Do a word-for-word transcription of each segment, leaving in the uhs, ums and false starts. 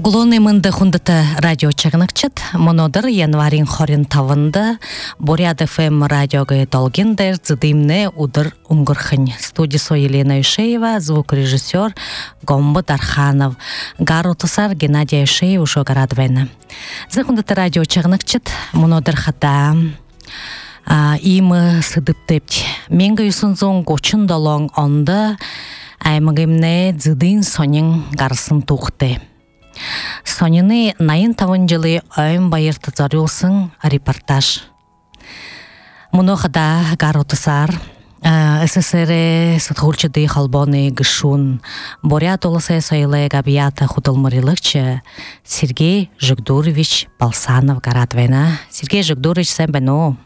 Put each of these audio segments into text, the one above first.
Оглоны мында хундата радио чагныкчыт, монодыр январин хорин тавында, Бурят эф эм радиога толгендер, зыдымне удыр унгырхын. Студисо Елена Ишеева, звукорежиссер Гомбо Дарханов, Гарутусар Геннадий Ишеев ушо гарадвена. За хундата радио чагныкчыт, монодыр хата, им сыдыптепт. Менга юсунзон гочун долон онда, аймагымне зыдын сонин гарсын тухты. Сонины найын тавын жылы ойын байырты зарылсын репортаж. Мұнықыда Гарутусар, СССР сатхулчыды халбоны гышун, Бурят олысы сойлы габията худылмырылықчы Сергей Жигдурович Балсанов гарадвена. Сергей Жигдурович, сән бәну.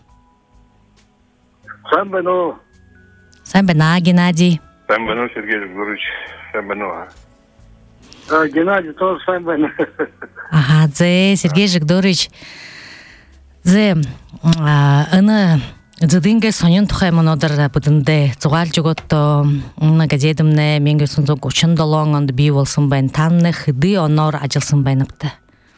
Сән бәну. Сән бәна, Геннадий. Сән бәну, Сергей Жигдурович. Сән бәну. Геннадий тоже сам бәну. Ага, дзе, Сергей Жигдурович. Дзе, ыны зыдынге сонын тухай монодыр бұдынды зуғал жүготто газетімне менге сұнзо көчін долоң онды бей болсын бәйін танны хыды онор ажылсын бәйініпті.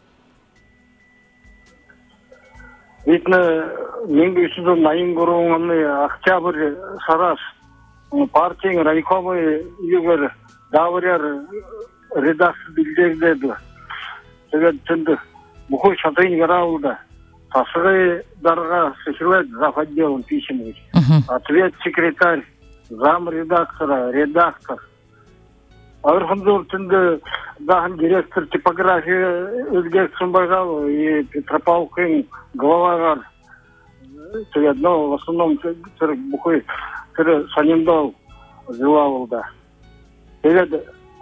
Ветні менге сұнзо найын көруң онны октябрь сараш партияң райкомы үйгер давыряр редакция билдердеді. Сегет түнді бұқой шатайын қарауылды. Тасығы дарға сыхилет зав. Отделом писем. Ответ секретарь, зам редактора, редактор. Архамзор түнді дағын директор типография өзгерсін байғал и Петропавловкин главағар. Сегет, но в основном бұқой түрі санемдал зилавылда. Сегет,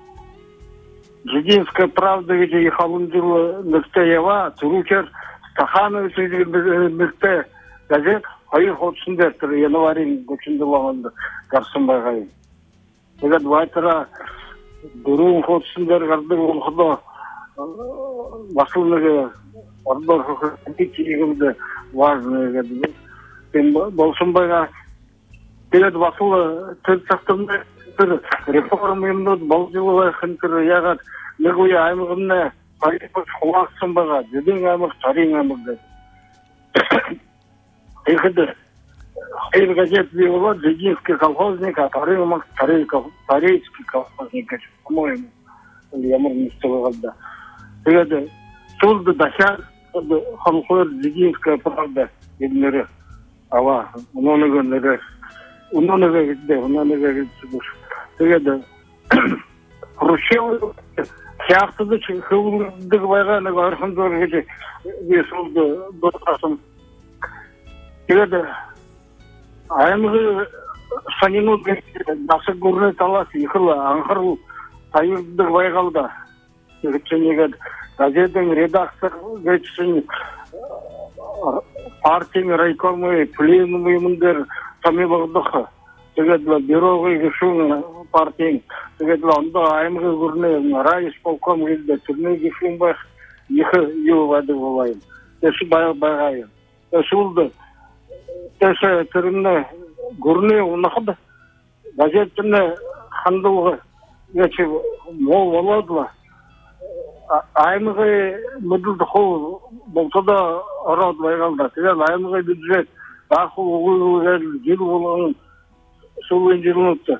Жидинская правда ведь ехалындылы Нұртаева, Турукер, Стаханович Нұрта газет, айыр хотсындер түрі, январин көчінділағанды Гарсынбай ғайын. Егер вайтыра дұруын хотсындер ғарды олқыда басылыныға ордар көкірді важны егерді. Мен Болсынбайға егер басылы түр сақтымды реформа емнод балжылығы қынтыры яғат негуе аймығымна парипы құлақсын баға жүдің аймық тарин аймық деді. Екіді қайыр газет бей олар Жидинский колхозник, а тарин аймық тарейский колхозник. По-моему, ямыр местовы қалда. Егеді солды дашар халқылар Жидинская правда едінері. Ава, ұноны гөнлері. Ұноны гәгізді, ұноны гәгізді. Сегеді, Хрущев сияқтыды қылдығы байғаны арқындығы кеде бесілді дұрқасын. Сегеді, аймығы санину басы көріне таласы, иқылы, аңқырыл тайырдығы байғалда. Сегеді, газеттің редактор geçsin партияның райкомы, пленумы мұндер сами бағдықы. Сегеді, бюроғы кешуң партияң. Сегеді, онда аймығы көріне райыс полком келді. Түріне кешуң бақ, екі ел вады болайын. Тәші байғайын. Тәші ұлды. Тәші түріне көріне ұнақыды. Газеттіне қандылғы ечі мол болады. Аймығы мүділді қол болса да арады байғалда. Сегеді, аймығы бюджет ақыл ұғылы жел болғанын Сулын жүрініпті.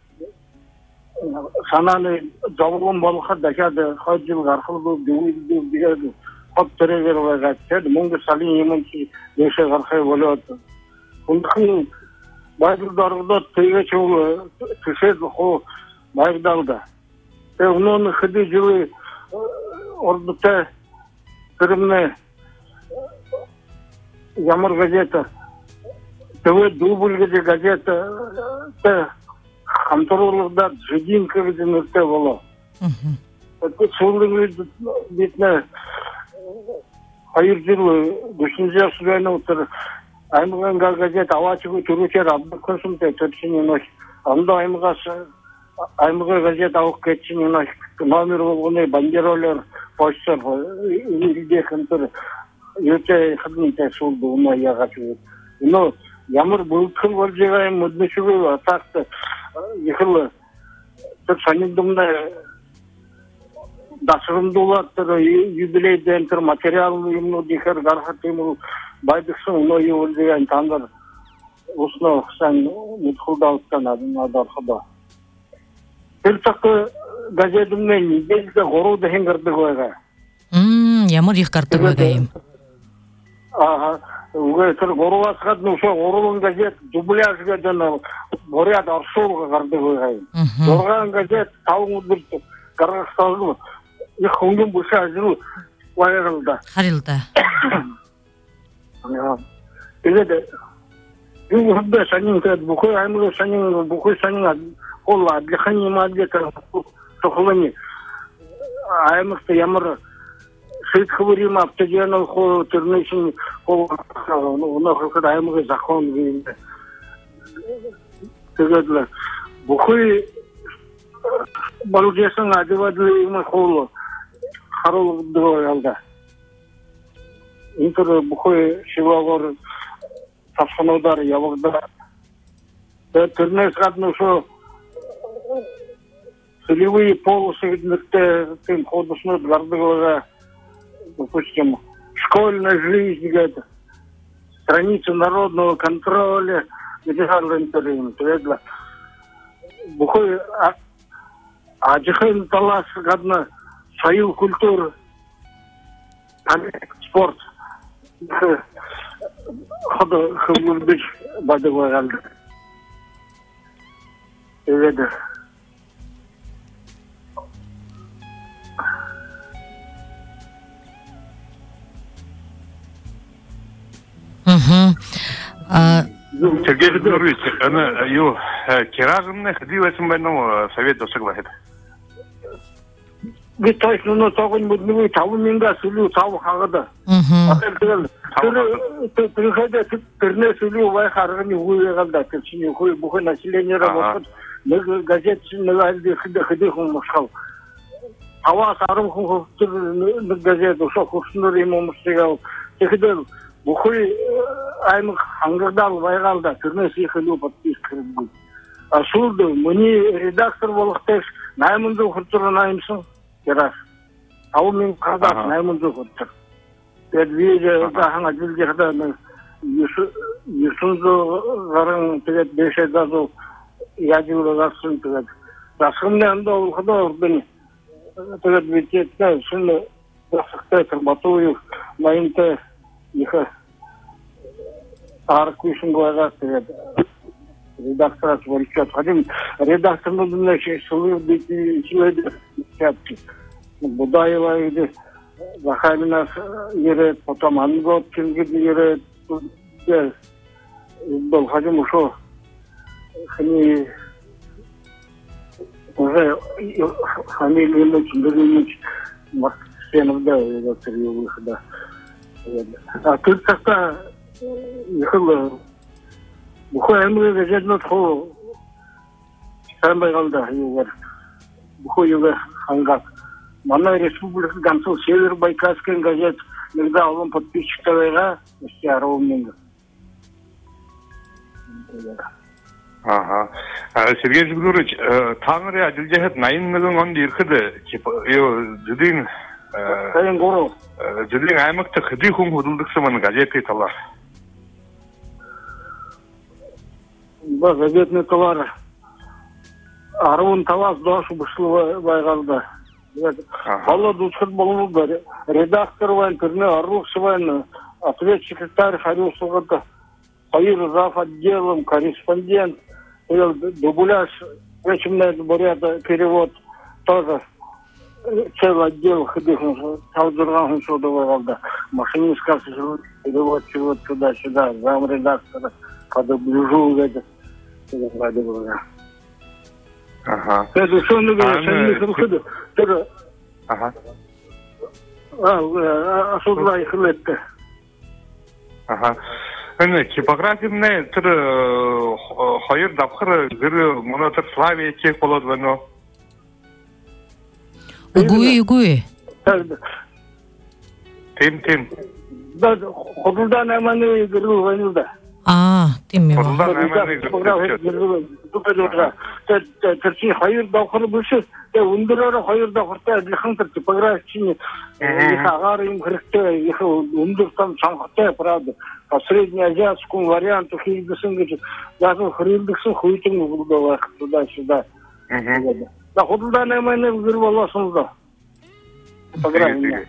Сананы жауылын балыға дәкәді, қай жыл қарқылы бұл, дөуілді, дегеді, қап түрегер байға әттеді. Мұңды салин емінші еше қарқай болуады. Бұндықын байғылдарғыда түйге чоғылы түшеді қо байғдалды. Оның қыды жылы ордыта түріміне Ямыр газета ТВ дубльгеде газета қамтырылығда Жидинка бізін өрте болу. Соңдың бетіне қайыр жылы үшінші жасырайны ұтыр. Аймыған газет авачығы түрікер абды көсімте төртшінен өш. Анда аймыға газет ауық кетшінен өш. Номер болғыны бандеролер, почтар, үлде қынтыр. Өте қыдынте солды ұна яғачығы. Үні Ямыр бұлтқыл бол жегайым мұдмешігі атақты ехілі түр санендімді дашырымдуулар юбилейден төр материал уюмну дихер гархатыму байдыксын но юл деген тандар усно сан мутхулдалыктан адархада. Бир такы газетимден неделде гору деген кырды койга. Мм, ямар их кырды койгайым. Ага, уга төр гору асгадны ошо горулун газет дубляжга жана борят аршуулга кырды койгайым. Горган газет тауңдур Каракстан их хунгун буша ажру вайралда. Харилда. Ja. Иледе Юу хадда санин кад бухой аймаг санин бухой санин холла адлихани маддека тохлани аймагта ямар шийт хөврим аптажанал хо тэрнэшин хо оноход аймаг захон гинэ. Тэгээд бухой балужесан адивадли има холо харол дроялда. Интер бухой шивагор Сафханудар явагда. Тэрнээс гадна шо целевые полосы где тем ходушнууд гардаг байгаа. Допустим, школьная жизнь гэдэг страница народного контроля федерального интервью. Тэгээд бухой ажихэн талаас гадна соёл культур спорт хадо хөвөлдөж бадаглагал. Тэгээд Мгм. А Сергей Федорович, она ю керагынны хдивесин бенно совет досыглахет. би точно но тогон муднуй тавын мянга сүлүү тав хагада. Мгм. Тэгэл тэр тэрхэдэ тэрнээ сүлүү вай харганы үегалда тэр чиний хүй бүхэн население работает. Нэг газет нэг алди хэдэ хэдэ хүн мошхав. Аваа сарам хүн тэр нэг газет ушо хурснор юм умсгал. Тэгэхэд бүхий аймаг хангагдал байгалда тэрнээс их илүү подписчикгүй. А шууд миний редактор болохтэй найман зуун хурцраа наймсан. Ярас. Аумын кадас найман зуун хурцраа. Тэгээд видео гахан ажилдаа нэг юсунзо гаран тэгээд дэшэ дазо яжуулгасан тэгээд засгамны андаа ходоо бэн тэгээд видео шин засахтай батуй майнте их аркушин гоага тэгээд редактор вольчат ходим редактор нужно шулы быть человек чатки Будаева иде Захарина ере потом ангот кинги ере был ходим ушо хни уже фамилия очень древний Максимов да это выхода. А тут как-то ехал бухой аймаг газетнот хо самбай галда югар бухой юга хангак манай республика ганцо Северо-Байкальский газет иногда он подписчикова я ровненько. Ага. Сергей Федорович, таңыры ажилжахет найыннығын онды ирхіді ё жүдін Сайын гору жүдін аймакта хыды хүн худылдықсымын газеты талар. Ба газетный товар Арун талас дошу бұшлы байғалда. Алла дұшқыт болуы бар. Редактор вайн, түріне арруқшы вайн, ответ секретарь Харюсовата, Хаир зав. Отделом, корреспондент, дубляж, причем бурята перевод тоже целый отдел ходих, Талдурган Шудова, машинист кассу, перевод чего-то туда-сюда, зам редактора, по дубляжу, это, это, Ага. Это что мы говорим, выходы. Это Ага. а, а что два их лет? Ага. Эне типографияны төр хайыр дапхыр гыр мына төр славия чек болот вано. угуй угуй. Тем тем. Да, ходулдан аманы гырыл ванилда. А, тем Ходулдан аманы гырыл. Тупедурга. tersi hayır davkını bulsa e undurara hayır davkırta lixantır типографичный агарым хректе их унdur там чаңгыта правда по среднеазиатскому варианту хилдысын гэж даже хрилдысын хуйтын булдылар туда-сюда. Да худда немене бир болосуңуз да. Типография.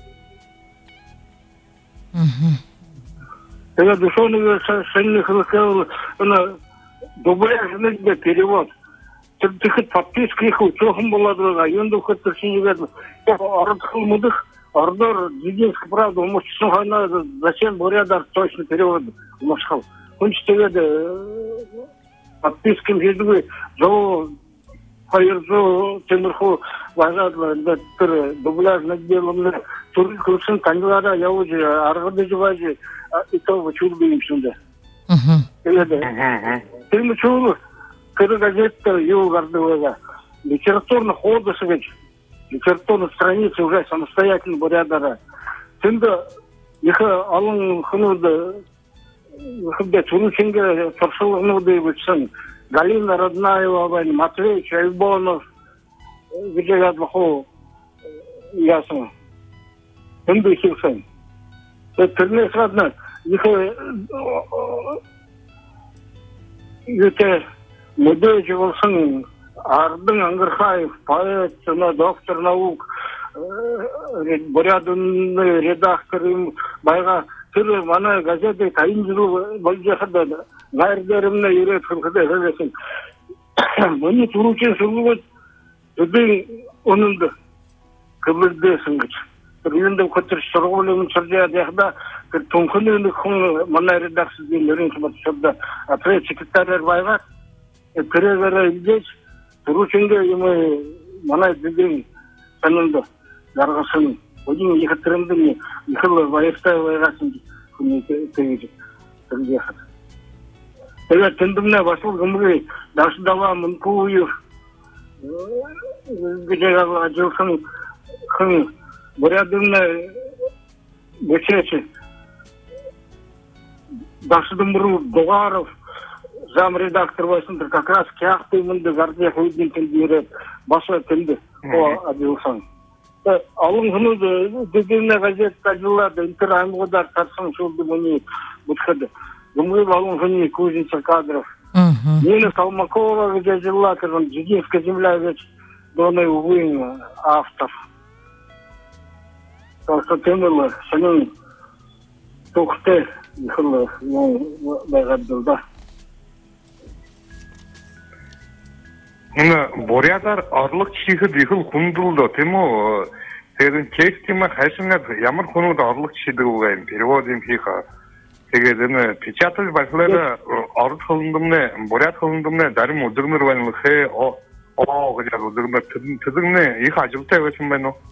Мм. Я душевный совершенно хотел на дубляжный перевод. Ты хоть подписка их учёхом была другая, и он хоть не видно. Я ордхал мудых, ордор, единская правда, может, она зачем бурядар точно перевод мошхал. Он что подпискам виду, зо хайрзо темирху важадла, да дубляжный делом, турк курсын канилара, я уже аргады жевази, и то чурбиим сюда. Ты мы чулы. Когда газета его гордовая, литературно ходыш ведь, литературные страницы уже самостоятельно бурядара. Тында их алын хынуды, хыбда чурученге торшылыгнуды бытсын. Галина Роднаева, Матвей Чайбонов, где я плохо ясно. Тында их сын. Это не сразу их это Мудеж болсын, Ардын Ангырхаев, поэт, доктор наук, бурядынный редактор, байга тірі мана газеті тайын жүру болжақыда ғайырдеріміне үйрет қылқыда сөйлесін. Мұны тұрукен сұлуыд, үдің онынды кібірдесін күч. Үйінді көтір сұрғылығын сұржая деқда, тұнқын үйінді құн мана редаксыз дейін қымат шырда. Атырай секретарер байға, Перевера здесь, турученге ему манай дедин санында жаргысын. Один их трендами, их вайыртай вайрасын күні тегеже. Тегехат. Эга тендимне басыл гымгы дашы дава мынкуев. Гыжага ажылсын хын бурядымне бечечи. Дашы дымру Догаров зам редактор басында как раз кяхты мынды гардия хойдин келдирет баша келди о адылсан. Алын хыны дегенне газетта жылларды интераймгодар тарсын шулды мыни бутхады. Гымгы алын хыны Кузница кадров. Нина Салмакова где жила, он Жидинская земля ведь доной увы автор. Так что темылы сенин тухты ихылы ну байгадылда. Мына бурядар орлық чихы дихыл хундулда тему тэрэн текстима хайшинга ямар хунууд орлық чихдэг угаим переводим хийха тэгээд энэ печатал байхлаараа орд хөлөндөмнө бурят хөлөндөмнө дарим өдөрмөр байна хэ о о гэж өдөрмөр тэдэгнэ их ажилтай байсан байна уу?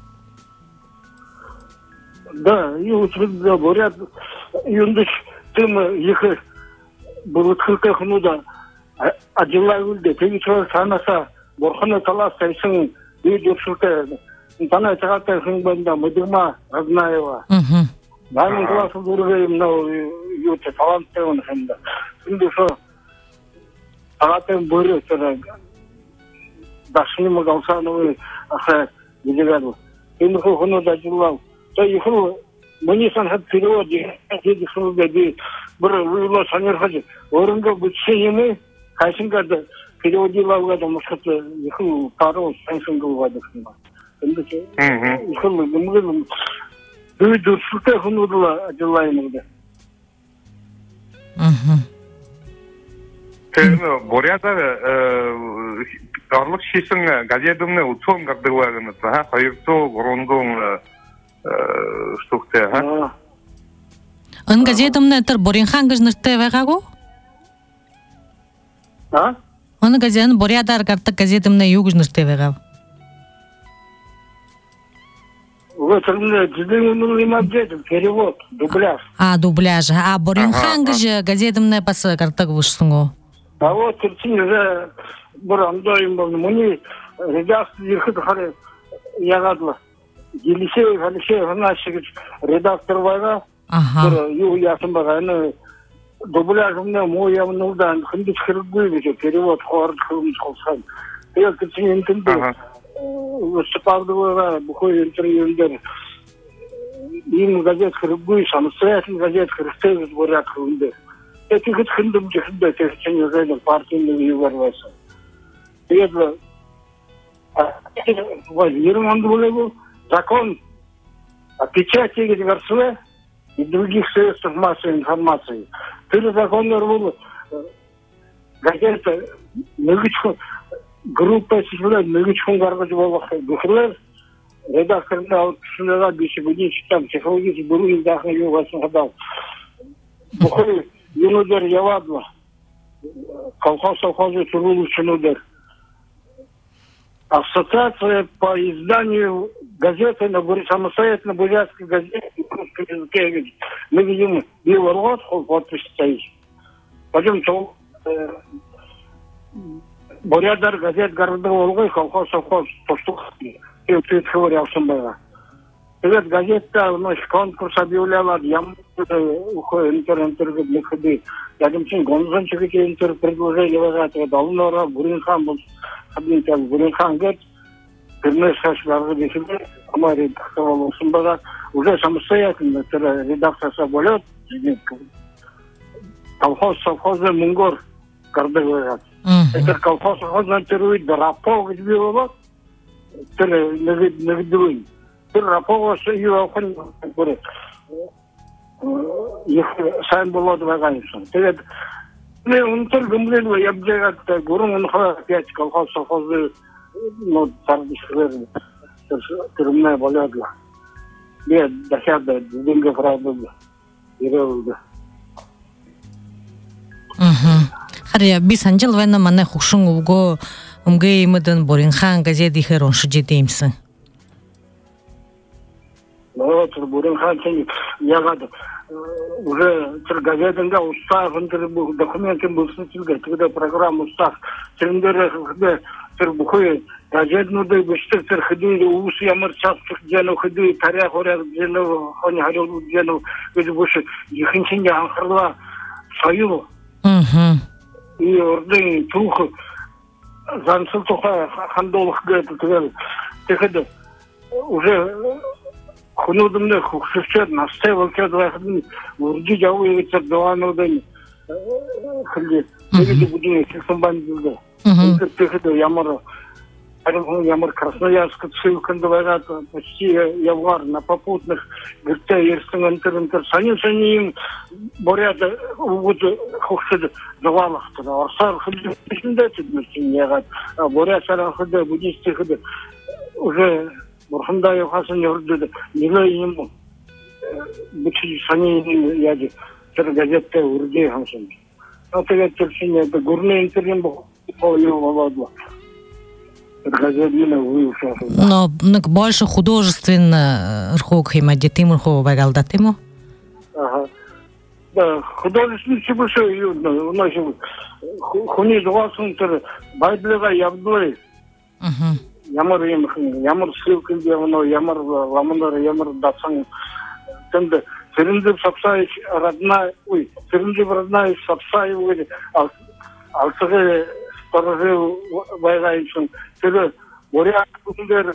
Да, и учил бурят юндыш тем их будут хылка хунуда Ажилай үлде, тегі чоғы санаса, борханы талас сайсын, үй жүршілті, тана чағаттай хыңбанда Мыдырма Роднаева. Дайын класы дұрғайым, нау, үйте талантты оны хында. Күнді шо, тағаттай бөрі, дашынымы қалсаны, ақа, едігәді. Күнді құны да жылау. Та үйхыл, мұны санхат перевод, деді шылды, бір ұйлы санерхады, орынға бүтсе емей, Хайшингада переводила в этом, может, их пару сайшингов вадахна. 근데 이걸 뭐는 그도 술때 흔들라 아질라이는데. 음. 그 보리아다 орлық шешің газетімні ұтуым қарды уағыныз, қайырту ғырындың штукте, ха? Ын газетімні тұр Боринхан ғыжныртты вағағу? А? Оны газетін Бориадар қартық газетімні юғыжныртты вағағу? Вот, перевод, дубляж. А, дубляж. А Боринхан ғыжы газетімні пасы қартық вұшсыңу? А вот, терпин уже Бурандоим был, мне редактор ехал, харе, я гадла. Елисеев, Алексеев, наши редактор война, ю ясен баганы, дубляжымна моямнудан хынды хыргуйбе перевод хорд хылмыш кылсан. Я кичин интенде. Выступалдыга бухой интервьюндер. Им газет хыргуй, самостоятельный газет хыргуй бурят хылмды. Эти хыт хындым жихында техчен өзен партийный юварваса. Это Ерман Дулеву закон о печати версии и других средств массовой информации. Ты закон был газета многочко группа сидела многочко гаргаж было бухлер редакторна шунага биши будин там психологический бурун дахны ювасын хадал. Бухой юнудер явадла колхоз совхозы турулу чунудер. Ассоциация по изданию газеты на самостоятельно бурятской газете мы видим белород, подпись стоит. Пойдем то бурядар газет города Волгой, колхоз, совхоз, поступки. И ты говорил, что было. Привет, газета, наш конкурс объявляла, я уходил интернет для ходы. Я думаю, что гонзан чекайте интер предложили вожатого Долнора, Буринхан был. Объявлял Буринхан говорит, перенес хашларга десятый, Амари Тахтавал Сумбага, уже самостоятельно редактор соболет, колхоз совхоза Мунгор, горды говорят. Это колхоз совхоза интервьюет, да рапов избивало, это нагидуин. Ты рапова ее охотно говорит, их сам было двоганцем. Ты не, он только говорил, я бы говорил, гуру он опять колхоз совхозы, но тардишвер, тюрьмная болядла. Я дохяда, деньги правда, ирелда. Харя бисанжал вайна мане хушун уго умгей мыдын Буринхан газети херон шижетеймсің. Вот, Буринхан, я гадал. Уже газетында устав документы был снятый, когда программа устав трендеры когда тербухой газетную да быстро терходили усы ямарчатых дену ходы таря хоря дену они харил дену где больше ихинчине анхарла свою и орден тух зансыл туха хандолых говорит ты уже хунудымны хукшышчат наставил кедвахны урди жауы өтсөп доанудан хилди эги будин сексамбан билди текеде ямар ямар Красноярск ссылканды вайрат почти явар на попутных гырта ерсин интернетер сани сани боряда вот хукшыды завалахты арсар хилди ишинде тедмесин ягат боря сарахыды будистихыды уже Бурханда яхасын yordu. Нилайым bütün sani yadı. Ter gazette urdi hamsın. Atı tersinye de gurne internet bu oluyor vallahi. Газетина выушла. Но больше художественно рхок хима детим рхо вагaldатимо. Ага. Да, художественный чебуша юдно. У нас хуни двадцать тер байдлега явдой. Ага. Ямар юм ямар ссылканде оно ямар ламандар ямар датсан тенде Серенди Сапсаевич родная ой Серенди родная Сапсаевич алтыгы сторожил байгаичын тире боря күндер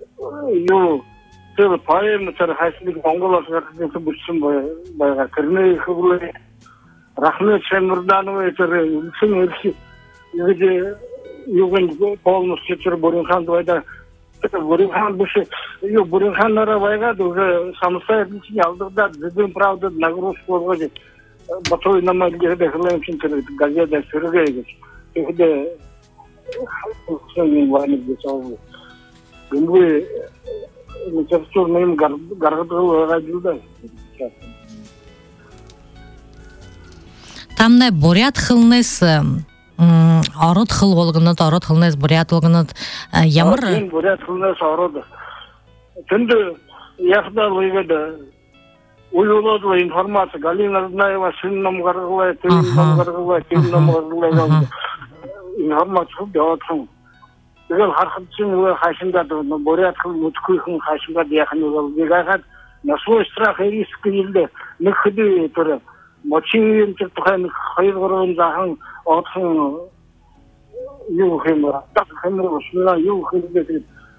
ю тире поэма тире хайсылык монголос гардысы бүшсүн байга кирне хыбылы Рахмет Шаймурданова тире сын өрши иде югын полностью тире Буринхан двайда Буринхан бушы ю Буринханнара байга уже самостоятельно алдырда біздің правда нагрузку болгон батой намагеде хлемчин тире газета сыргайгыч Когда вами бесал, мы литературным городом родился. Там не бурят хилнес, арод хил волгнат, арод хилнес бурят волгнат, ямар. Бурят хилнес арод. Тенде яхда лыгада. Уйулодла информация. Галина Знаева сынном горгла, тынном горгла, тынном горгла. Информация бьётся. Тэгэл харахад чинь өөр хашинда бурят хил мутхүйхэн хашинда яхны бол бигахад на свой страх и риск нэлдэ нэхэдэ тэр 모친 쪽한 거의거는 자한 어떤 유해물 딱 해물로 술라 유해들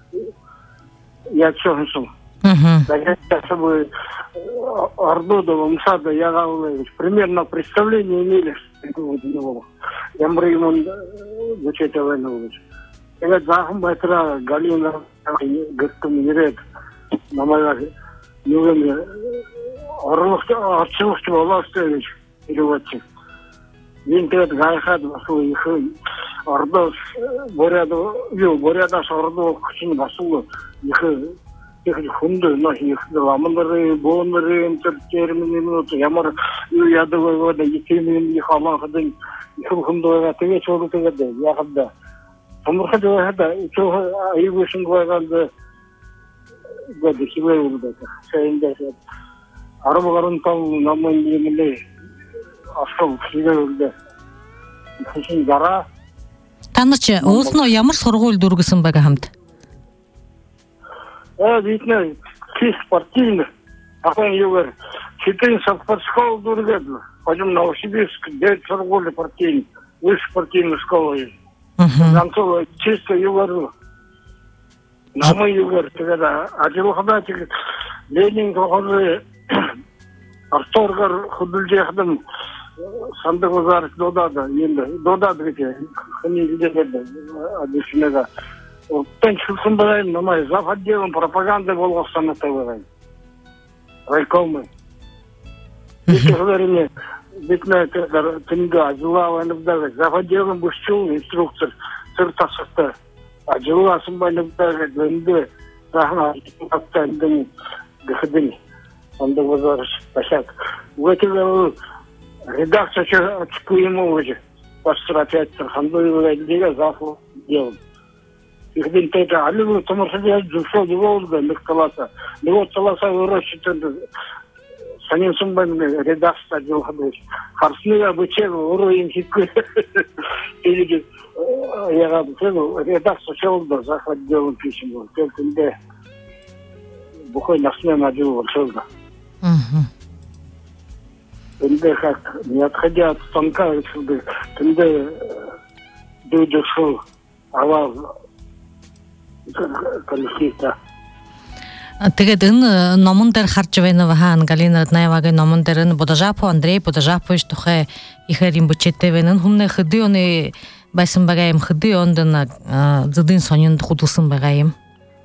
야초한소. Даже мы Ордудовым саду я примерно представление имели, что я ему вычитывал. Я захом быстро Галина говорит, на моя ювеле Орловский Волостевич переводчик. Винтет Гайхад своих Ордос Боряду, ю Боряда с Ордов Кучин Басулу их их хунды, но их ламанры, бонры, интертермины, ямар ядовые воды, якими их алахадын, их хунды, это ведь вот это да, я когда. Потому что это, что и вышел глаза годы хилые вот это, шеинде. Арабların там на моей земле, ашол хилые вот это. Хишин гара. Танычы, осно ямар соргол дургысын бага хамт. А, видно, чист партийный. А он говорит, четыре совпадского дургедла. Пойдем на Новосибирск, девять сорголи партийный. Высшая партийная школа есть. Гонцова чисто говорю. На мой говорит, когда Адилхадатик, Ленин, который Арторгар Худульджехдам, Сандагузар, Додада, Додада, они где-то объяснили. Тенчилсын барайым, намай, зав отделом пропаганды Волговстана ТВ. Райкомы. Если говорили, битная тынга, дела войны зав отделом бушчул инструктор, циртасықты. А дела сымбайны вдагы, длинды, рахна, аттайдың, гыхдың. Сонда возарыш, ташак. В эти редакция очку ему уже. Пастор опять Тархандуева, дига, зав отделом. Их день это алюминий, потому что я душой Волга, Михкаласа. И вот Саласа выращивает санин сумбан редакция делать. Харсны обучил уровень хиткы. Или я обучил редакцию челда захват делом писем. Только где бухой на смену делал челда. Где как не отходя от станка, где люди шел, а коллективта. Тэгедэн номондэр Харчвайнова хаан Галина Раднаевагийн номондэрэн Бодожапо Андрей Бодожапович тухай ихээр имбучэттэвэн хүмнэ хэдионы байсан байгаа юм хэдионд зэдэн сонёнд худалсан байгаа юм.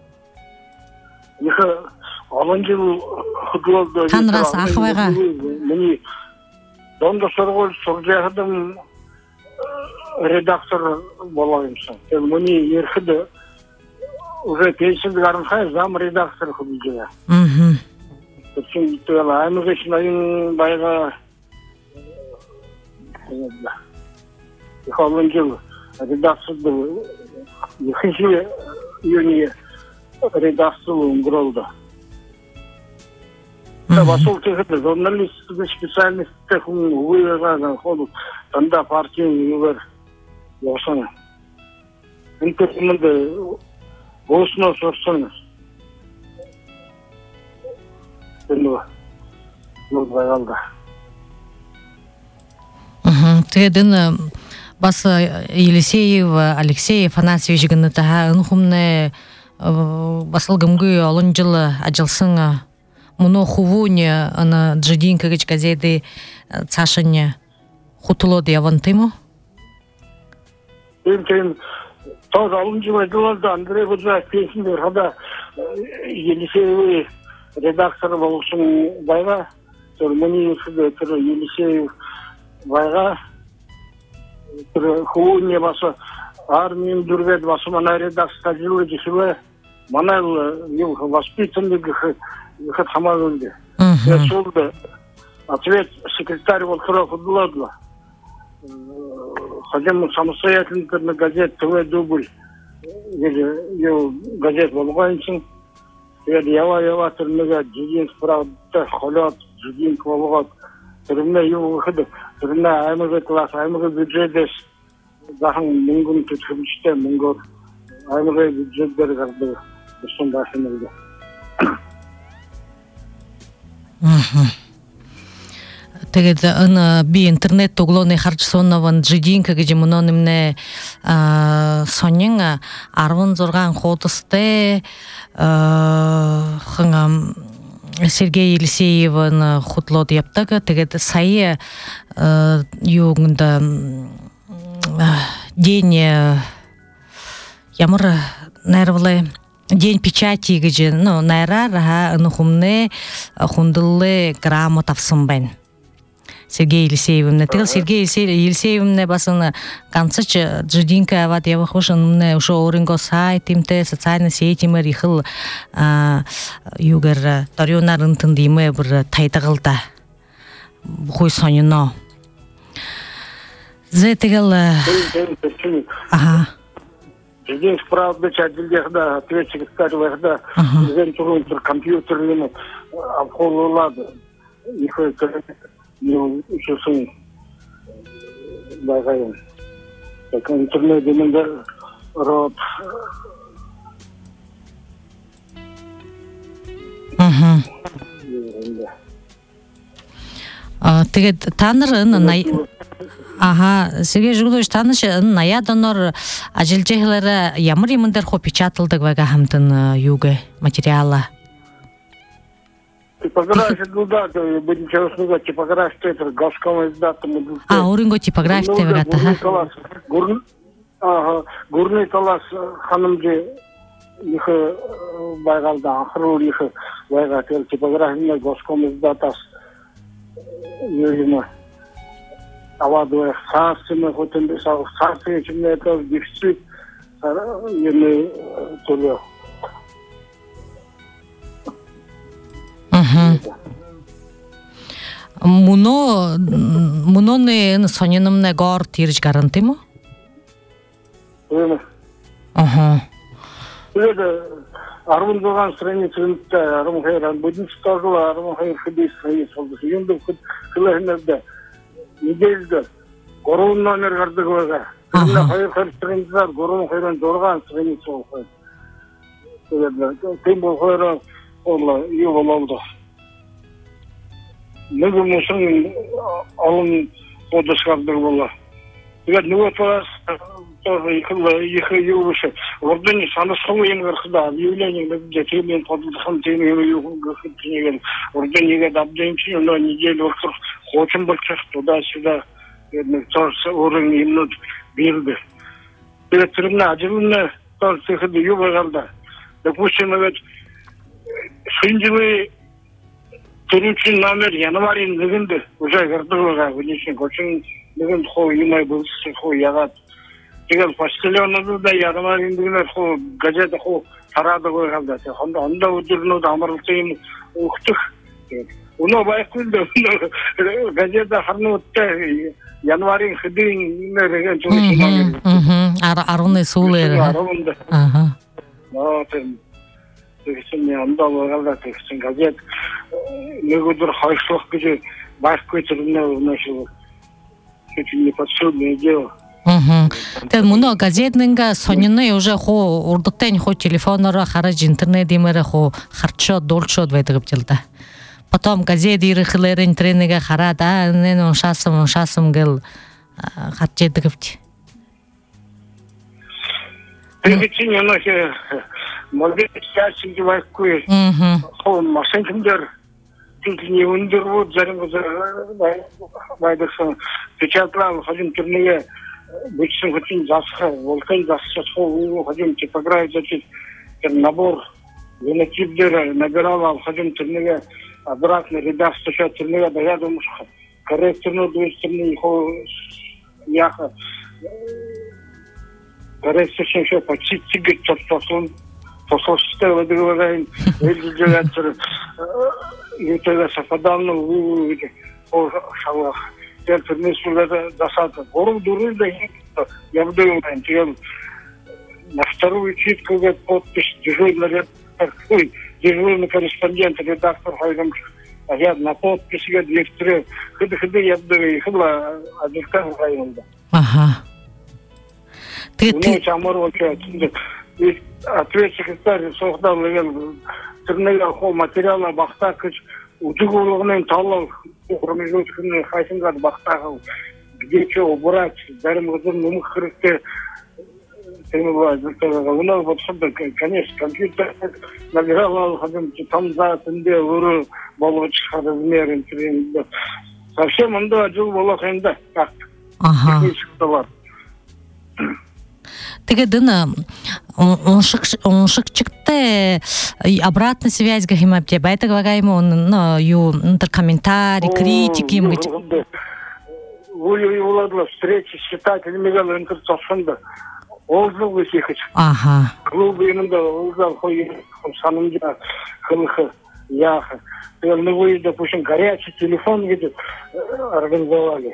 Их олон жил хөдлөлдөө Танраас ах байгаа. Миний дондо сургууль сургаахдам редактор болоо юмсан. Тэр миний ерхэд уже пенсионд гаранхай зам редактор худалдаа. Мм. Тэгсэн тэгэл аймагч ноён байга их олон жил редактор ихэнх юуны редактор өнгөрүүлдэ. Басул тэгээд журналист специальность хүн үеэрээ хол дандаа партийн юугаар явсан. Интернет Осно собственно. Ну, ну, варианта. Мм, тэгээд бас Елисеев Алексей Афанасьевич гэнэ таа хумнэ басыл гымгы олон жыл ажилласан муно хувуня ана джидинка гэж газеты цаашня хутулод явантымо. Тем тоже алынжылай дыларда Андрей Гудзаев песендер хада Елисеевый редактор болушын байга Муниев Елисеев байга хувуне басы армиям дүрвет басы мана редактор жылы дешеве мана ел воспитанный гыхат хамагылды. Солды ответ секретарь Волхара Худуладла. Хотим самостоятельно газет ТВ дубль. Или газет Волганчин. Или ява ява термега жидин справда холят жидин квалгат. Термега его выходы. Термега аймага класс аймага бюджет захан мөнгөн төчөмжтэй мөнгөөр аймага бюджетээр гардаг бишэн башин тэгээд аны би интернет тоглооны харж суунаван жидинка гэж мөн нэмнэ сонин арван зургаан хуудастай хангам Сергей Елисеевын хутлоод явдаг. Тэгээд сая юунд день ямар нервлы день печати гэж ну найраар нөхөмнө хундыллы грамот авсан байна. Сергей Елисеевна. Тэгэл Сергей Елисеевна басан ганцч жидинка аваад явах бошонны ошо өөрөнгөө сайт тэмтэй социальный сетимэр ихэл юугэр торюнаар ընтэн димэ бүр тайдагалда хой сонино. Зэ тэгэл ага Здесь правда чадилдехда ответчик старвехда вентурунтер компьютерный обхололады их ну еще сын багаем так интернет демендер род ага а тэгээд та нар энэ ага Сергей Жигулович та нар наяа донор ажиллаж байхлаараа ямар юм дээр хоо печаталдаг байгаа хамтан юугэ материала типография да будем честно типография это госком издатом а өөрөнгөө типография байгаа та гурн ага гурны талас ханымжи их байгалда ахруу их байга типография госком издатас юрина авадо сарсыны хотен сарсы içinde это дефицит yani толе Муно муноны сонинымны гор тирж гаранты мı? Ага. Это арван зургаан страницында арван хайран будин стажыл арван хайр хидис хайр солды. Енді кылахнарда неделде горун номер кардык бага. Енді хайр хайр страницалар горун хайран зургаан страница болған. Это тем болған олла үй болду. Неге мусун алым подышкардык болла. Тэгээд нөгөө талаас тоже их их юуше. Ордын санасхуу юм гарахда объявление мэдээ тийм подлохон тийм юу гэх ордын нэгэ давдын чинь нөө неделю урсах хочин болчих туда-сюда нэг цорс өрөн юмнууд бирдэ. Тэгээд тэрнээ ажлын цорс ихэд юу байгаалда. Допустим, вот шинжилгээ төрүнчүн номер январын нэгэнд уже гардыгаа вынесен кочин нэгэн хоо юмай болсын хоо ягаад тэгэл почтальонууд да январын нэгнэр хоо газет хоо тараадаг байгаад тэ хондоо ондоо өдөрнүүд амарлсан юм өгтөх өнөө байхгүй л газет харнуудтай январын хэдийн нэгэн төрүнчүн номер аа арваны сүүлээр аа аа тэгсэн ондоо байгаад тэгсэн газет нэг өдөр хойшлох гэж байхгүй тэрнээ өнөөшөө не подсудное дело. Мм. Тэгээд мөн газетнинга сонины уже хуу урдтай хуу телефоноор хараж интернет димээр хуу харчоод дуулчоод байдаг юм л да. Потом газет ирэхлээр интернетгээ хараад аа энэ уншаасан уншаасан гэл харж яадаг гэвч. Тэгээд чинь өнөөшөө модерн часинг байхгүй. Мм. Хуу машинкэндэр не ундервуд зарим байдагсан печатлал ходим турнеге бычсэн хотын засха волкан засха хоо ходим типография зачит набор винотипдер набирал ходим турнеге обратно редакция турнеге доядумш корректорно двести хоо яха коррекция еще почти тигет тосон посольство выдаваем эльдигатор это совпадало у о шалах это не сюда досада город дурында я буду говорить на вторую читку вот подпись дежурный редактор ой дежурный корреспондент редактор хайдам а я на подпись я директор ходы-ходы я буду хла адвокат районда ага ты ты чамор ответ секретарь сохдал леген тэрнеге хоо материална бахта гэж үдэг болгоны талуу промежуточные хасинга бахтага, где что убрать, дарим ну хрысты, у нас вот что-то, конечно, компьютер набирал, там за тенде уру болочка размерен, совсем он да жил было хенда, так. Ага. Теге дына оншыкчыкты обратная связь гахимап те байтаг вагаймо он ю комментарий, критики им гыч. Вы уладла встречи с читателями гала интерцошында. Олзыл высихач. Ага. Клубы именно олзал хой самында хылхы яха. Ну вы, допустим, горячий телефон видит организовали.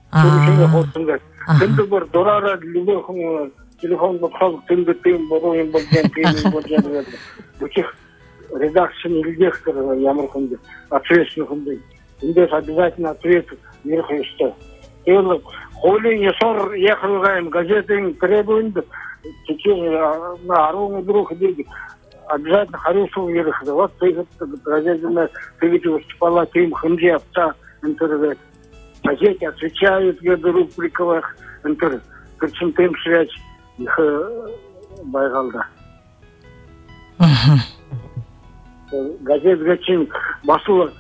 Тенде бір дорара любой телефон бақсал тенде тем боруем болген тем болген. Бучих редакцияны редактор ямырхынды, ответственный. Индес обязательно ответ мирхайста. Или холи ясор ехал газеты требуют в течение на ароме друг дети. Обязательно хорошего ехали. Вот ты газетная ты видишь выступала тем хынди отца интернет. Газеты отвечают я в рубриках интернет. Причем тем связь их байгалда. Газет гачин басула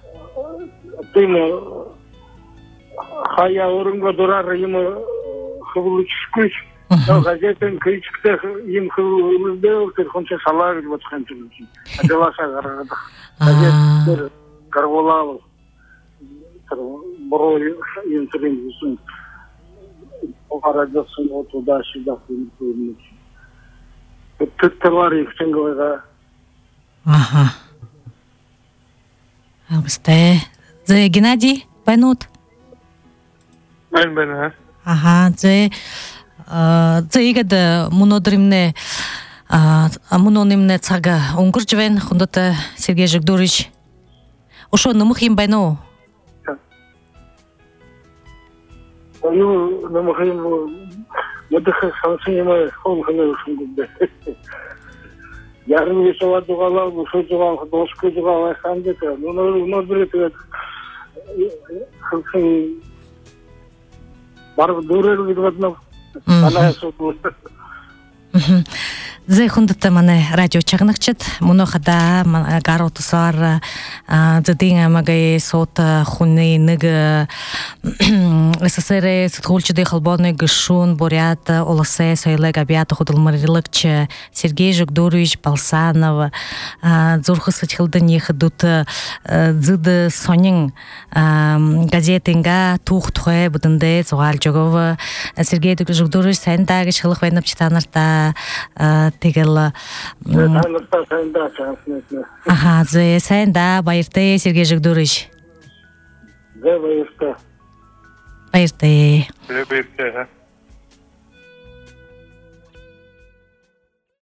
тем хая орынга дурар ему хвылычкыч. Но газетен критикте им хвылдел, терхонче салавит вот хантурчи. Аделаса гарада. Газет карволал. Борой интервью. Порадился вот туда-сюда. Тут товары в Ченгове. Ага. Албыстай. Зе Геннадий Байнут. Байн байн, ха? Ага, зе зе игада мунодримне мунонимне цага онгуржвен хундата Сергей Жигдурич. Ошо нымых им байно? Ну, нымых им мыдыхы сансынимай холхыны ушунгубде. Ярым есова дугалал, ушо дугал, дошкы дугал айхандека. Ну, ну, билет хылсын барып дурер видватнов. Она суту. Зе хундата мане радио чагныкчыт муно хада гаротусар зединга магай сота хуны ныга СССР сутхулчыды халбоны гышун борят оласе сойлег абията худылмарилыкчы Сергей Жигдурович Балсанов зурхы сычхылды нехыдут зыды сонин газетинга тух тухэ будынды зугал жогова Сергей Жигдурович сайындагы шылық вайнап читанарта Тегела. Ага, зе сайында байырты Сергей Жигдурович. Зе байырты. Байырты. Байырты, ха?